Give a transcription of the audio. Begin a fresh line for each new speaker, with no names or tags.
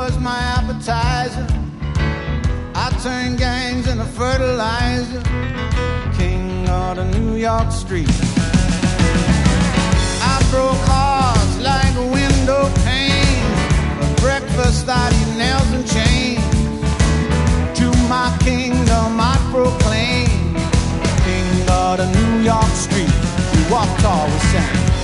was my appetizer. I turned gangs into fertilizer. King of the New York street. I broke hearts like a window pane. For breakfast I'd eat nails and chains. To my kingdom I proclaim. King of the New York street. We walk tall, we sang.